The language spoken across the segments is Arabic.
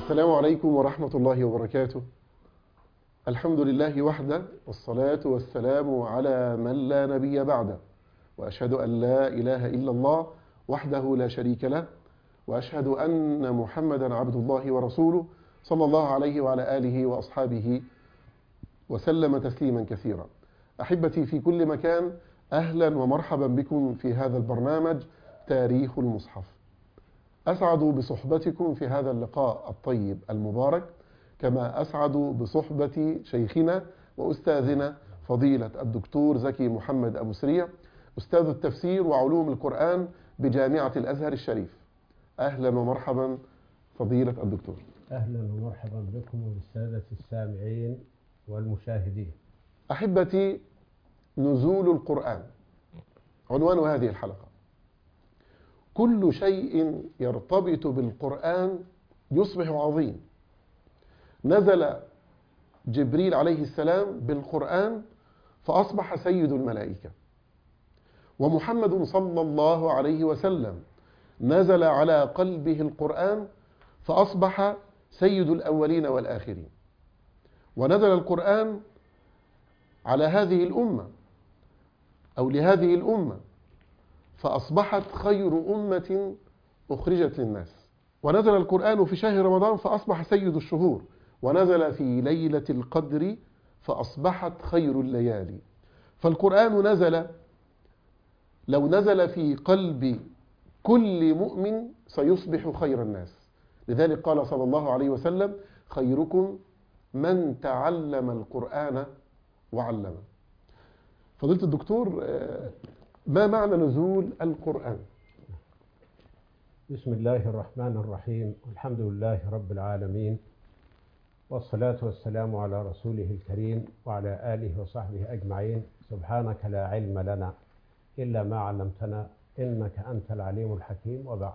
السلام عليكم ورحمة الله وبركاته. الحمد لله وحده، والصلاة والسلام على من لا نبي بعده، وأشهد أن لا إله إلا الله وحده لا شريك له، وأشهد أن محمدا عبد الله ورسوله صلى الله عليه وعلى آله وأصحابه وسلم تسليما كثيرا. أحبتي في كل مكان، أهلا ومرحبا بكم في هذا البرنامج تاريخ المصحف. أسعد بصحبتكم في هذا اللقاء الطيب المبارك، كما أسعد بصحبة شيخنا وأستاذنا فضيلة الدكتور زكي محمد أبو سريع، أستاذ التفسير وعلوم القرآن بجامعة الأزهر الشريف. أهلا ومرحبا فضيلة الدكتور. أهلا ومرحبا بكم وبالسادة السامعين والمشاهدين. أحبتي، نزول القرآن عنوان هذه الحلقة. كل شيء يرتبط بالقرآن يصبح عظيم. نزل جبريل عليه السلام بالقرآن فأصبح سيد الملائكة، ومحمد صلى الله عليه وسلم نزل على قلبه القرآن فأصبح سيد الأولين والآخرين. ونزل القرآن على هذه الأمة أو لهذه الأمة فأصبحت خير أمة أخرجت للناس. ونزل القرآن في شهر رمضان فأصبح سيد الشهور. ونزل في ليلة القدر فأصبحت خير الليالي. فالقرآن نزل، لو نزل في قلب كل مؤمن سيصبح خير الناس. لذلك قال صلى الله عليه وسلم: خيركم من تعلم القرآن وعلمه. فضيلة الدكتور، ما معنى نزول القرآن؟ بسم الله الرحمن الرحيم، والحمد لله رب العالمين، والصلاة والسلام على رسوله الكريم وعلى آله وصحبه أجمعين. سبحانك لا علم لنا إلا ما علمتنا إنك أنت العليم الحكيم. وبعد،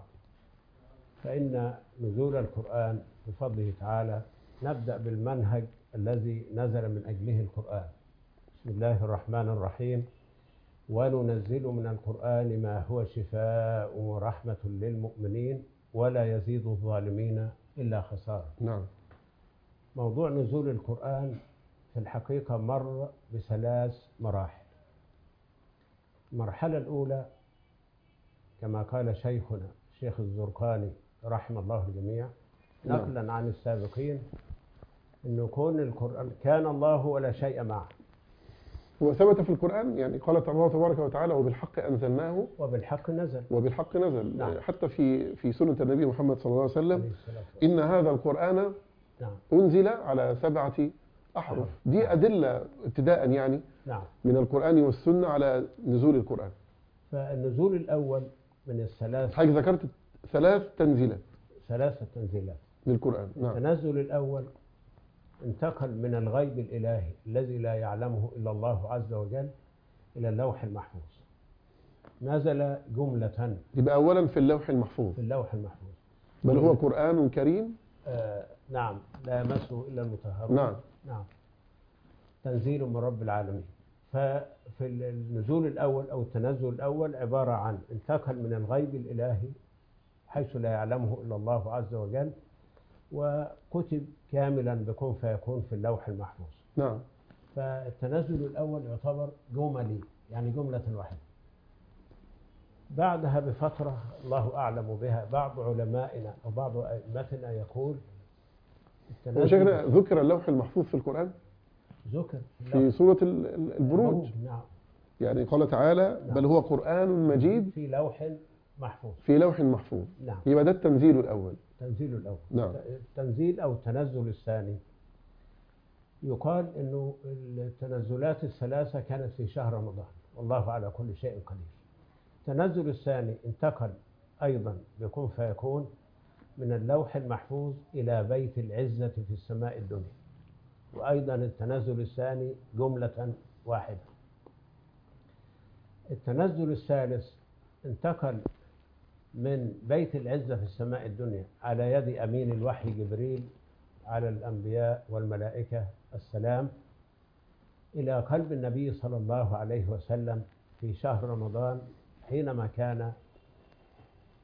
فإن نزول القرآن بفضله تعالى نبدأ بالمنهج الذي نزل من أجله القرآن. بسم الله الرحمن الرحيم: وننزل من القرآن ما هو شفاء ورحمة للمؤمنين ولا يزيد الظالمين إلا خسارة. نعم. موضوع نزول القرآن في الحقيقة مر بثلاث مراحل. المرحلة الأولى كما قال شيخنا الشيخ الزرقاني رحمه الله الجميع نقلا عن السابقين، أنه كون القرآن كان الله ولا شيء معه. وثبت في القرآن، يعني قال الله تبارك وتعالى: وبالحق أنزلناه وبالحق نزل. وبالحق نزل. نعم. حتى في سنة النبي محمد صلى الله عليه وسلم: إن هذا القرآن أنزل على 7 أحرف. دي أدلة ابتداء يعني من القرآن والسنة على نزول القرآن. فالنزول الأول من الثلاث، حضرتك ذكرت 3 تنزيلات. 3 تنزيلات للقرآن. نعم. التنزل الأول انتقل من الغيب الإلهي الذي لا يعلمه إلا الله عز وجل إلى اللوح المحفوظ. نزل جملة. يبقى أولا في اللوح المحفوظ. في اللوح المحفوظ، بل هو قرآن كريم. نعم، لا يمسه إلا المطهرون. نعم. تنزيل من رب العالمين. ففي النزول الأول أو التنزل الأول عبارة عن انتقل من الغيب الإلهي حيث لا يعلمه إلا الله عز وجل، وكتب كاملا بكون فيكون في اللوح المحفوظ. نعم. فالتنزل الأول يعتبر جملي، يعني جملة واحدة. بعدها بفترة الله أعلم بها، بعض علمائنا أو بعض أئمتنا يقول شيخنا ذكر اللوح المحفوظ في القرآن؟ ذكر في سورة البروج. نعم. يعني قال تعالى: نعم. بل هو قرآن مجيد في لوح محفوظ. في لوح محفوظ. نعم. يبقى ده التنزيل الأول. التنزيل الأول. نعم. التنزيل أو التنزل الثاني يقال إنه التنزلات ال3 كانت في شهر رمضان، والله على كل شيء قدير. التنزل الثاني انتقل أيضا بكون فيكون من اللوح المحفوظ إلى بيت العزة في السماء الدنيا، وأيضا التنزل الثاني جملة واحدة. التنزل الثالث انتقل من بيت العزة في السماء الدنيا على يد أمين الوحي جبريل على الأنبياء والملائكة السلام إلى قلب النبي صلى الله عليه وسلم في شهر رمضان، حينما كان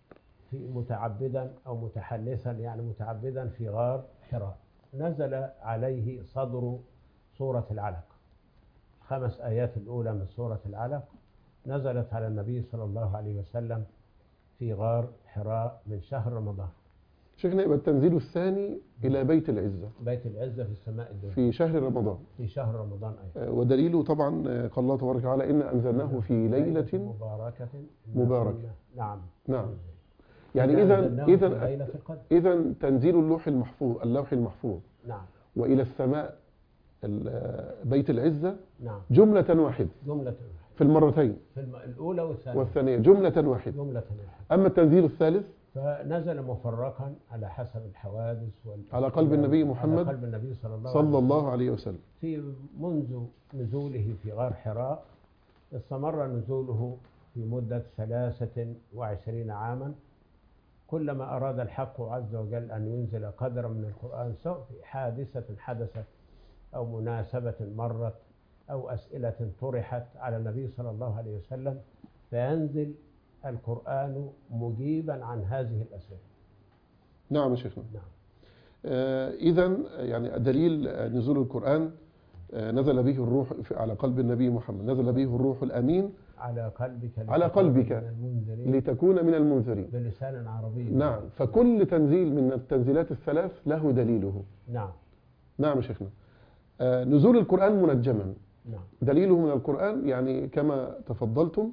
في متعبدا أو متحنثا، يعني متعبدا في غار حراء، نزل عليه صدر سورة العلق. 5 آيات الأولى من سورة العلق نزلت على النبي صلى الله عليه وسلم في غار حراء من شهر رمضان. شيخنا، يبقى التنزيل الثاني إلى بيت العزة بيت العزة في السماء الدنيا في شهر رمضان. في شهر رمضان أيضا. ودليله طبعا قال الله تبارك وتعالى: إن أنزلناه في ليلة مباركة. نعم. نعم. يعني إذا تنزيل اللوح المحفوظ نعم. وإلى السماء بيت العزة نعم. جملة واحدة في المرتين، في الأولى والثانية جملة واحدة. أما التنزيل الثالث فنزل مفرقا على حسب الحوادث على قلب النبي محمد على قلب النبي صلى الله عليه وسلم. في منذ نزوله في غار حراء استمر نزوله في مدة 23 عاما. كلما أراد الحق عز وجل أن ينزل قدرا من القرآن، سواء في حادثة حدثت أو مناسبة مرت أو أسئلة طرحت على النبي صلى الله عليه وسلم، فينزل القرآن مجيبا عن هذه الأسئلة. نعم يا شيخنا. نعم. إذا يعني دليل نزول القرآن نزل به الروح على قلب النبي محمد، نزل به الروح الأمين على قلبك لتكون من المنذرين بلسان عربي. نعم. فكل تنزيل من التنزيلات الثلاث له دليله. نعم. نعم يا شيخنا. نزول القرآن منجما. نعم. دليله من القرآن يعني كما تفضلتم،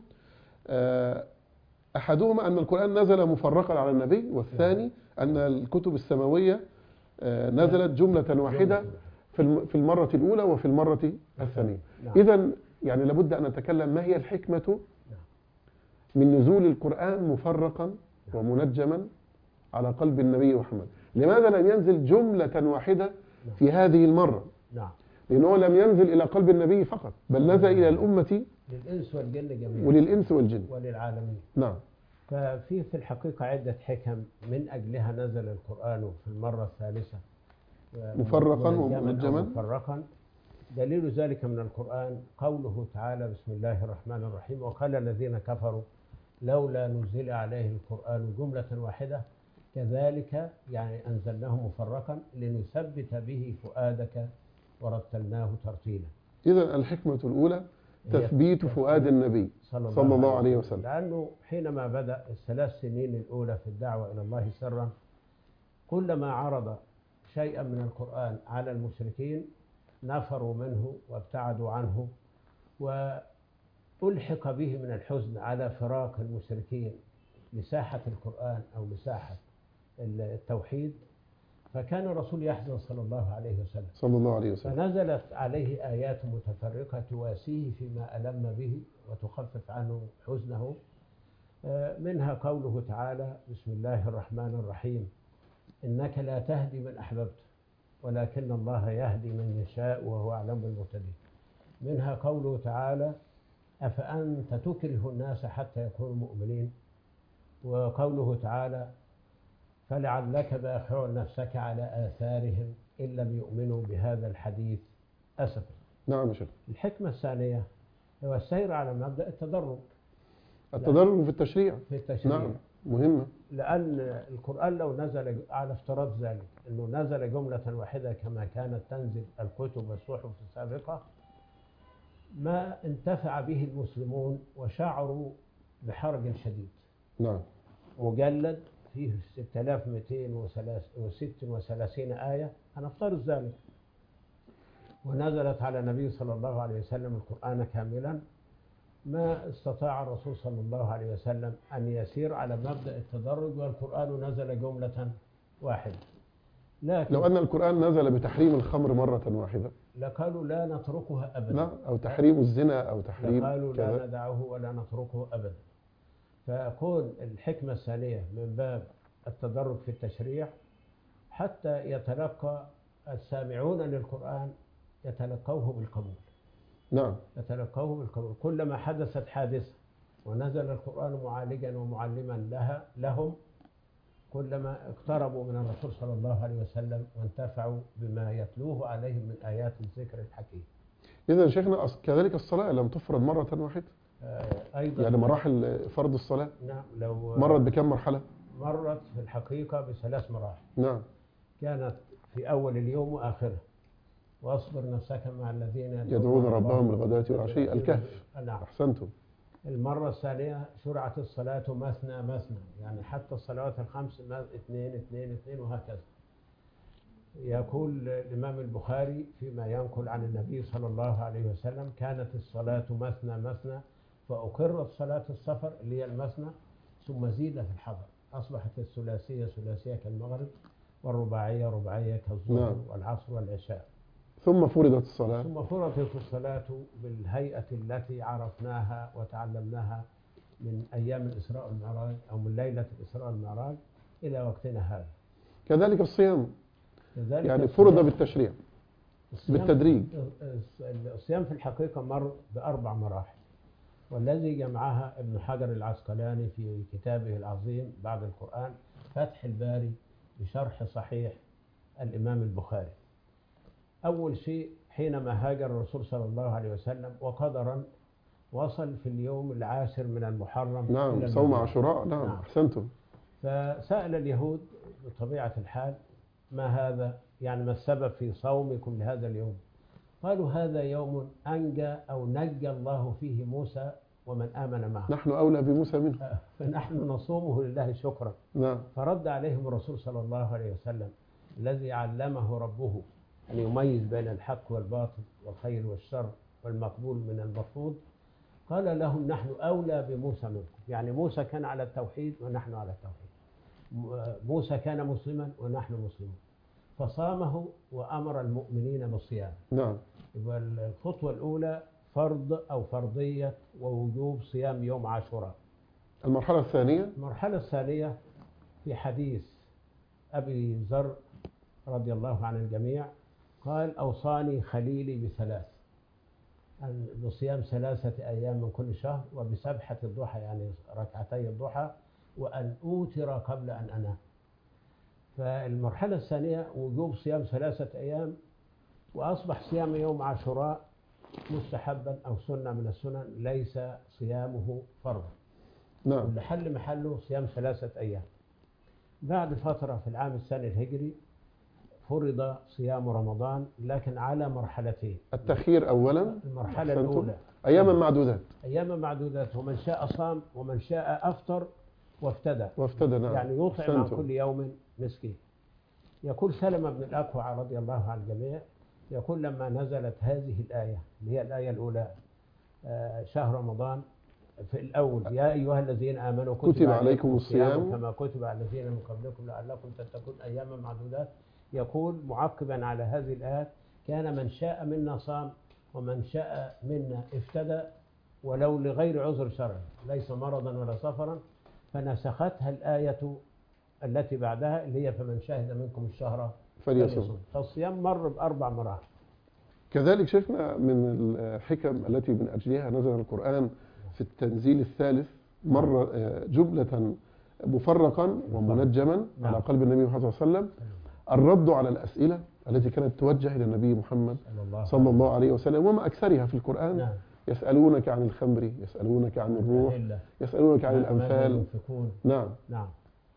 أحدهما أن القرآن نزل مفرقا على النبي، والثاني أن الكتب السماوية نزلت جملة واحدة في المرة الأولى وفي المرة الثانية. إذن يعني لابد أن نتكلم ما هي الحكمة من نزول القرآن مفرقا ومنجما على قلب النبي محمد. لماذا لم ينزل جملة واحدة في هذه المرة؟ لأنه لم ينزل إلى قلب النبي فقط، بل نزل إلى الأمة للإنس والجن جميعا وللإنس والجن وللعالمين. نعم. ففي الحقيقة عدة حكم من أجلها نزل القرآن في المرة الثالثة مفرقا ومنجما. مفرقا. دليل ذلك من القرآن قوله تعالى: بسم الله الرحمن الرحيم: وقال الذين كفروا لولا نزل عليه القرآن جملة واحدة كذلك يعني أنزلناه مفرقا لنثبت به فؤادك ورتلناه ترتيلا. إذا الحكمة الأولى تثبيت فؤاد النبي صلى الله عليه وسلم، لأنه حينما بدأ ال3 سنين الأولى في الدعوة إلى الله سرا، كلما عرض شيئا من القرآن على المشركين نفروا منه وابتعدوا عنه، وألحق به من الحزن على فراق المشركين لساحة القرآن أو لساحة التوحيد، فكان الرسول يحزن صلى الله عليه وسلم. فنزلت عليه آيات متفرقة تواسيه فيما ألم به وتخفف عنه حزنه. منها قوله تعالى: بسم الله الرحمن الرحيم: إنك لا تهدي من أحببت ولكن الله يهدي من يشاء وهو أعلم بالمهتدين. منها قوله تعالى: أفأنت تكره الناس حتى يكونوا مؤمنين. وقوله تعالى: فلعلك باخع نفسك على آثارهم إن لم يؤمنوا بهذا الحديث أسفا. نعم شيخ. الحكمة الثانية هو السير على مبدأ التدرج في التشريع. نعم، مهمة. لأن القرآن لو نزل على افتراض ذلك أنه نزل جملة واحدة كما كانت تنزل الكتب والصحف السابقة، ما انتفع به المسلمون وشعروا بحرج شديد. نعم. مجلد فيه 6236 آية، هنفترض ذلك، ونزلت على النبي صلى الله عليه وسلم القرآن كاملا، ما استطاع الرسول صلى الله عليه وسلم أن يسير على مبدأ التدرج والقرآن نزل جملة واحدة. لكن لو أن القرآن نزل بتحريم الخمر مرة واحدة لقالوا لا نتركها أبدا. نعم. أو تحريم الزنا أو تحريم لقالوا لا ندعه ولا نتركه أبدا. فكون الحكمة الثانية من باب التدرج في التشريع حتى يتلقى السامعون للقرآن يتلقوه بالقبول. نعم. يتلقوه بالقبول. كلما حدثت حادثة ونزل القرآن معالجا ومعلما لهم، كلما اقتربوا من الرسول صلى الله عليه وسلم وانتفعوا بما يتلوه عليهم من آيات الذكر الحكيم. إذا شيخنا كذلك الصلاة لم تفرض مرة واحدة. أيضا يعني مراحل فرض الصلاة. نعم. لو مرت بكم مرحلة؟ مرت في الحقيقة بثلاث مراحل. نعم. كانت في أول اليوم وآخره، واصبر نفسك مع الذين يدعون ربهم بالغداة والعشي، الكهف. نعم. أحسنتم. المرة الثانية شرعت الصلاة مثنى مثنى، يعني حتى الصلوات الخمس اثنين اثنين اثنين وهكذا. يقول الإمام البخاري فيما ينقل عن النبي صلى الله عليه وسلم: كانت الصلاة مثنى مثنى فأقرت صلاة السفر اللي هي المثنى ثم زيد في الحضر، أصبحت الثلاثية ثلاثية كالمغرب، والرباعية رباعية كالظهر نعم. والعصر والعشاء. ثم فرضت الصلاة. ثم فرضت الصلاة بالهيئة التي عرفناها وتعلمناها من أيام الإسراء والمعراج أو من ليلة الإسراء والمعراج إلى وقتنا هذا. كذلك الصيام، كذلك يعني فرض بالتشريع بالتدريج. الصيام في الحقيقة مر بأربع مراحل، والذي جمعها ابن حجر العسقلاني في كتابه العظيم بعد القرآن فتح الباري بشرح صحيح الإمام البخاري. أول شيء حينما هاجر الرسول صلى الله عليه وسلم وقدرا وصل في اليوم العاشر من المحرم. نعم، صوم عاشوراء. نعم. أحسنتم. فسأل اليهود بطبيعة الحال: ما هذا؟ يعني ما السبب في صومكم لهذا اليوم؟ قالوا: هذا يوم أنجى أو نجى الله فيه موسى ومن آمن معه، نحن أولى بموسى منه، فنحن نصومه لله شكرا. نعم. فرد عليهم الرسول صلى الله عليه وسلم الذي علمه ربه أن يميز بين الحق والباطل والخير والشر والمقبول من المرفوض، قال لهم: نحن أولى بموسى منكم. يعني موسى كان على التوحيد ونحن على التوحيد، موسى كان مسلما ونحن مسلمون، فصامه وأمر المؤمنين بالصيام. نعم. يبقى الخطوة الأولى فرض أو فرضية ووجوب صيام يوم عاشوراء. المرحلة الثانية؟ المرحلة الثانية في حديث أبي ذر رضي الله عن الجميع قال: أوصاني خليلي بثلاث، بصيام 3 أيام من كل شهر، وبسبحة الضحى يعني ركعتي الضحى، وأن أوتر قبل أن أنام. فالمرحلة الثانية وجوب صيام 3 أيام، وأصبح صيام يوم عاشوراء مستحبا أو سنة من السنن، ليس صيامه فرضا. نعم. واللي حل محله صيام 3 أيام. بعد فترة في العام الثاني الهجري فرض صيام رمضان، لكن على مرحلتين. التخيير أولا، المرحلة الأولى أياما معدودات. أياما معدودات، ومن شاء صام ومن شاء أفطر وافتدى. نعم. يعني يطعم عن كل يوم مسكين. يقول سلمة بن الأكوع رضي الله عن الجميع، يقول: لما نزلت هذه الآية اللي هي الآية الأولى شهر رمضان في الأول: يا أيها الذين آمنوا كتب عليكم الصيام كما كتب على الذين من قبلكم لعلكم تتقون أياما معدودات. يقول معقبا على هذه الآيات: كان من شاء منا صام ومن شاء منا افتدى ولو لغير عذر شرعي، ليس مرضا ولا سفرا، فنسختها الآية التي بعدها اللي هي: فمن شهد منكم الشهر فليصم. فالصيام مر بأربع مراحل. كذلك شفنا من الحكم التي من أجلها نزل القرآن في التنزيل الثالث مر جملة مفرقا ومنجما على قلب النبي محمد صلى الله عليه وسلم، الرد على الأسئلة التي كانت توجه إلى النبي محمد صلى الله عليه وسلم، وما أكثرها في القرآن. نعم. يسألونك عن الخمر، يسألونك عن الروح، يسألونك عن الأنفال. نعم. نعم.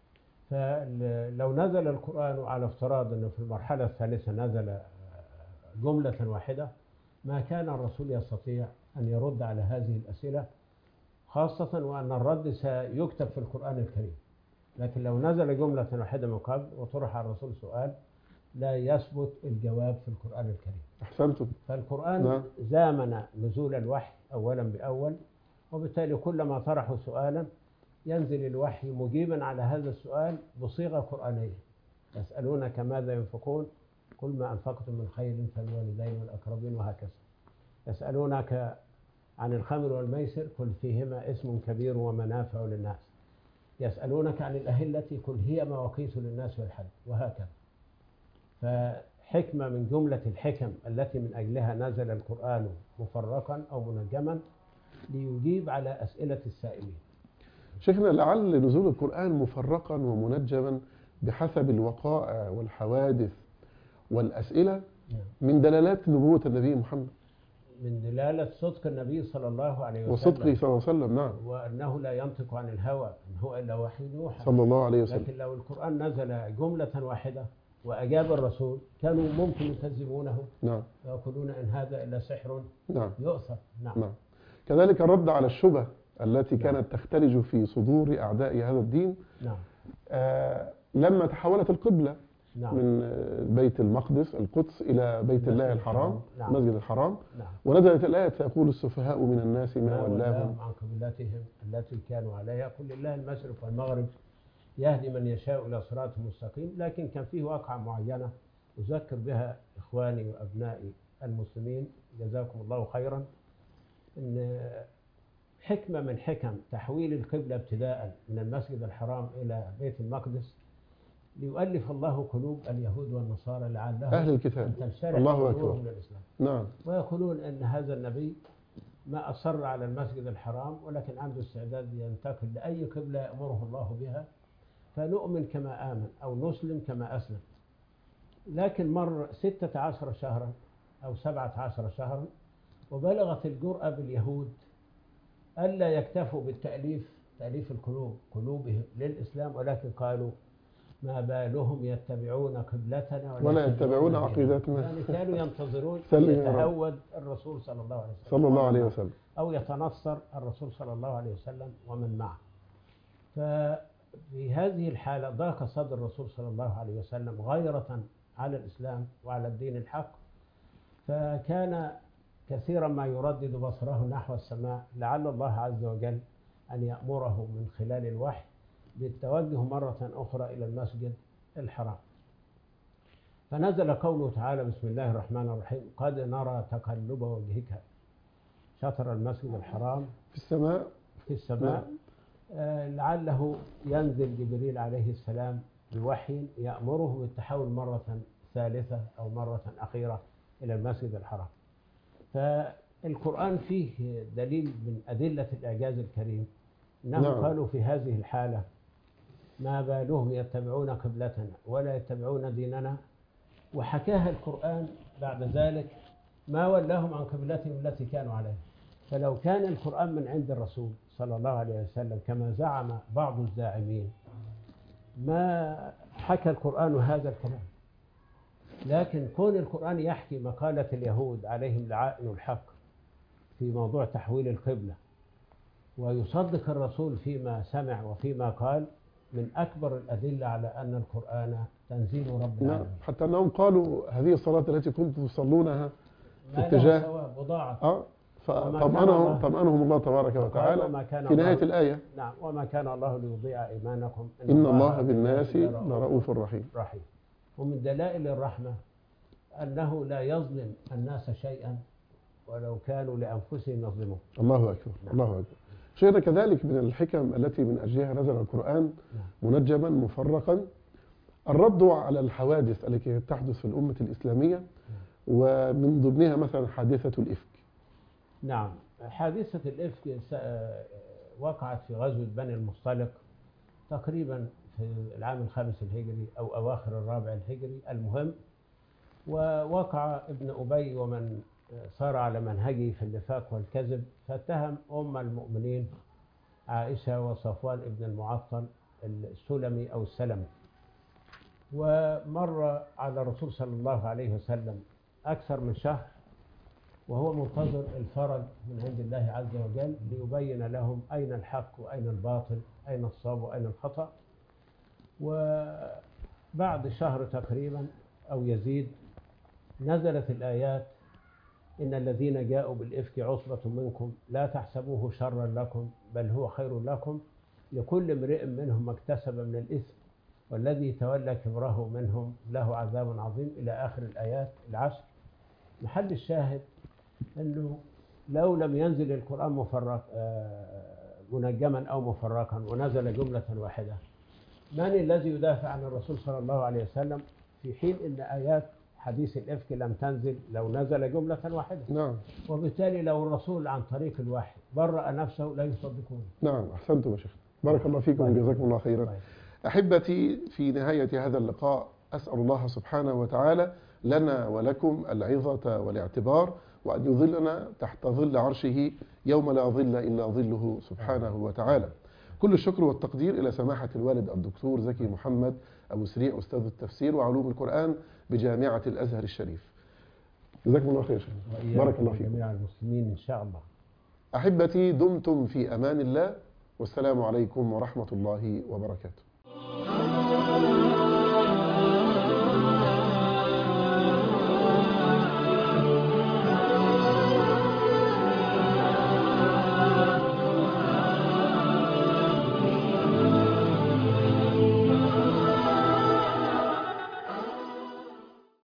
فلو نزل القرآن على افتراض أنه في المرحلة الثالثة نزل جملة واحدة، ما كان الرسول يستطيع أن يرد على هذه الأسئلة، خاصة وأن الرد سيكتب في القرآن الكريم. لكن لو نزل جملة واحدة من قبل وطرح على الرسول سؤال، لا يثبت الجواب في القرآن الكريم. أحسنتم. فالقرآن زامن نزول الوحي أولا بأول، وبالتالي كلما طرحوا سؤالا ينزل الوحي مجيبا على هذا السؤال بصيغة قرآنية. يسألونك ماذا ينفقون قل ما أنفقتم من خير فالوالدين والأقربين، وهكذا. يسألونك عن الخمر والميسر قل فيهما اسم كبير ومنافع للناس. يسألونك عن الأهلة قل هي مواقيت للناس والحج، وهكذا. فحكمة من جملة الحكم التي من أجلها نزل القرآن مفرقا أو منجما ليجيب على أسئلة السائلين. شيخنا، لعل نزول القرآن مفرقا ومنجما بحسب الوقائع والحوادث والأسئلة من دلالات نبوة النبي محمد. من دلالة صدق النبي صلى الله عليه وسلم وصدقه صلى الله عليه وسلم. نعم. وأنه لا ينطق عن الهوى، إن هو إلا وحي يوحى. صلى الله عليه وسلم. لكن لو القرآن نزل جملة واحدة وأجاب الرسول كانوا ممكن يكذبونه. نعم. ويقولون إن هذا إلا سحر نعم. يؤثر. نعم. نعم. كذلك الرد على الشبه التي نعم. كانت تختلج في صدور أعداء هذا الدين. نعم. لما تحولت القبلة نعم. من بيت المقدس القدس إلى بيت الله الحرام. نعم. مسجد الحرام. نعم. ونزلت الآية سيقول السفهاء من الناس ما ما ولاهم ولاهم عن قبلتهم التي كانوا عليها، قل لله المشرق والمغرب يهدي من يشاء إلى صراط مستقيم. لكن كان فيه واقعة معينة أذكر بها إخواني وأبنائي المسلمين جزاكم الله خيرا، إن حكمة من حكم تحويل القبلة ابتداء من المسجد الحرام إلى بيت المقدس ليؤلف الله قلوب اليهود والنصارى لعلهم أهل الكتاب. أن تنشرح الله قلوبهم أكبر. للإسلام. نعم. ويقولون أن هذا النبي ما أصر على المسجد الحرام، ولكن عنده استعداد ينتقل لأي قبلة يأمره الله بها، فنؤمن كما آمن أو نسلم كما أسلم. لكن مر 16 شهرا أو 17 شهرا وبلغت الجرأة باليهود ألا يكتفوا تأليف قلوبهم للإسلام، ولكن قالوا ما بالهم يتبعون قبلتنا ولا يتبعون عقيدتنا. يعني كانوا ينتظرون سلم يا رب. يتهود الرسول صلى الله عليه وسلم صلى الله عليه وسلم أو يتنصر الرسول صلى الله عليه وسلم ومن معه. ففي هذه الحالة ضاق صدر الرسول صلى الله عليه وسلم غيرة على الإسلام وعلى الدين الحق، فكان كثيرا ما يردد بصره نحو السماء لعل الله عز وجل أن يأمره من خلال الوحي بالتوجه مرة أخرى إلى المسجد الحرام. فنزل قوله تعالى بسم الله الرحمن الرحيم قد نرى تقلب وجهك شطر المسجد الحرام في السماء لعله ينزل جبريل عليه السلام بوحي يأمره بالتحول مرة ثالثة أو مرة أخيرة إلى المسجد الحرام. فالقرآن فيه دليل من أدلة الإعجاز الكريم إنهم نعم. قالوا في هذه الحالة ما بالهم يتبعون قبلتنا ولا يتبعون ديننا، وحكاها القرآن بعد ذلك ما ولاهم عن قبلتهم التي كانوا عليها. فلو كان القرآن من عند الرسول صلى الله عليه وسلم كما زعم بعض الزاعمين ما حكى القرآن هذا الكلام. لكن كون القرآن يحكي مقالة اليهود عليهم لعائن الحق في موضوع تحويل القبلة ويصدق الرسول فيما سمع وفيما قال من أكبر الأدلة على أن القرآن تنزيل رب العالمين. حتى أنهم قالوا هذه الصلاة التي كنتم تصلونها في ما اتجاه لها ثواب وضاعت. فطمأنهم الله تبارك وتعالى في نهاية الآية. نعم. وما كان الله ليضيع إيمانكم إن الله بالناس لرؤوف رحيم. ومن دلائل الرحمة أنه لا يظلم الناس شيئا ولو كانوا لأنفسهم يظلمون. الله أكبر. نعم. الله أكبر. شيخنا كذلك من الحكم التي من أجلها نزل القرآن منجما مفرقا الرد على الحوادث التي تحدث في الأمة الإسلامية، ومن ضمنها مثلا حادثة الإفك. نعم. حادثة الإفك وقعت في غزوة بني المصطلق تقريبا في العام 5 الهجري أو أواخر 4 الهجري. المهم ووقع ابن أبي ومن صار على منهجه في النفاق والكذب، فاتهم أم المؤمنين عائشة وصفوان ابن المعطل السلمي أو السلمي. ومر على الرسول صلى الله عليه وسلم أكثر من شهر وهو منتظر الفرج من عند الله عز وجل ليبين لهم أين الحق وأين الباطل، أين الصواب وأين الخطأ. وبعد شهر تقريبا أو يزيد نزلت الآيات إن الذين جاءوا بالإفك عصبة منكم لا تحسبوه شرا لكم بل هو خير لكم لكل امرئ منهم ما اكتسب من الإثم والذي تولى كبره منهم له عذاب عظيم إلى آخر الآيات العشر. محل الشاهد أنه لو لم ينزل القرآن منجما أو مفرقا ونزل جملة واحدة، من الذي يدافع عن الرسول صلى الله عليه وسلم في حين أن آيات حديث الإفك لم تنزل لو نزل جملة واحدة؟ نعم. وبالتالي لو الرسول عن طريق الوحي برأ نفسه لا يصدقون. نعم. أحسنتم يا شيخ، بارك الله فيكم وجزاكم الله خيرا. أحبتي، في نهاية هذا اللقاء أسأل الله سبحانه وتعالى لنا ولكم العظة والاعتبار، وأن يظلنا تحت ظل عرشه يوم لا ظل إلا ظله سبحانه وتعالى. كل الشكر والتقدير إلى سماحة الوالد الدكتور زكي محمد أبو سريع، أستاذ التفسير وعلوم القرآن بجامعة الأزهر الشريف. جزاكم الله خير. بارك الله فيكم جميع المسلمين إن شاء الله. أحبتي، دمتم في أمان الله، والسلام عليكم ورحمة الله وبركاته.